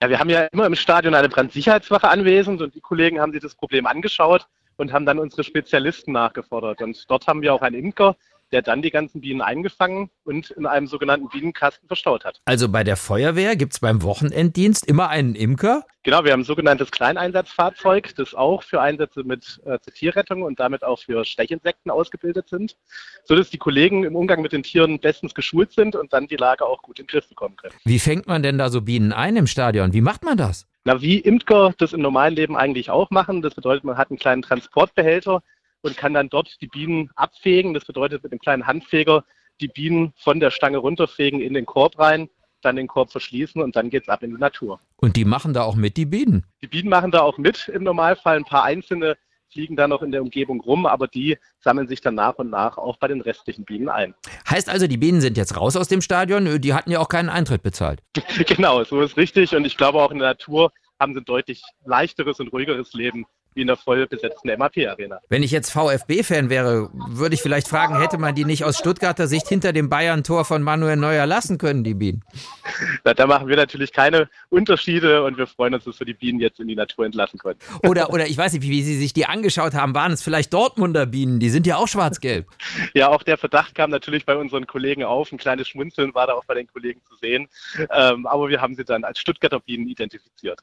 Ja, wir haben ja immer im Stadion eine Brandsicherheitswache anwesend und die Kollegen haben sich das Problem angeschaut und haben dann unsere Spezialisten nachgefordert. Und dort haben wir auch einen Imker, der dann die ganzen Bienen eingefangen und in einem sogenannten Bienenkasten verstaut hat. Also bei der Feuerwehr gibt es beim Wochenenddienst immer einen Imker? Genau, wir haben ein sogenanntes Kleineinsatzfahrzeug, das auch für Einsätze mit zur Tierrettung und damit auch für Stechinsekten ausgebildet sind, sodass die Kollegen im Umgang mit den Tieren bestens geschult sind und dann die Lage auch gut in den Griff bekommen können. Wie fängt man denn da so Bienen ein im Stadion? Wie macht man das? Na, wie Imker das im normalen Leben eigentlich auch machen. Das bedeutet, man hat einen kleinen Transportbehälter und kann dann dort die Bienen abfegen. Das bedeutet, mit einem kleinen Handfeger die Bienen von der Stange runterfegen in den Korb rein, dann den Korb verschließen und dann geht's ab in die Natur. Und die machen da auch mit, die Bienen? Die Bienen machen da auch mit im Normalfall. Ein paar einzelne fliegen da noch in der Umgebung rum, aber die sammeln sich dann nach und nach auch bei den restlichen Bienen ein. Heißt also, die Bienen sind jetzt raus aus dem Stadion, die hatten ja auch keinen Eintritt bezahlt. Genau, so ist richtig. Und ich glaube, auch in der Natur haben sie ein deutlich leichteres und ruhigeres Leben wie in der voll besetzten MAP-Arena. Wenn ich jetzt VfB-Fan wäre, würde ich vielleicht fragen, hätte man die nicht aus Stuttgarter Sicht hinter dem Bayern-Tor von Manuel Neuer lassen können, die Bienen? Da machen wir natürlich keine Unterschiede und wir freuen uns, dass wir die Bienen jetzt in die Natur entlassen konnten. Oder ich weiß nicht, wie Sie sich die angeschaut haben, waren es vielleicht Dortmunder Bienen? Die sind ja auch schwarz-gelb. Ja, auch der Verdacht kam natürlich bei unseren Kollegen auf. Ein kleines Schmunzeln war da auch bei den Kollegen zu sehen. Aber wir haben sie dann als Stuttgarter Bienen identifiziert.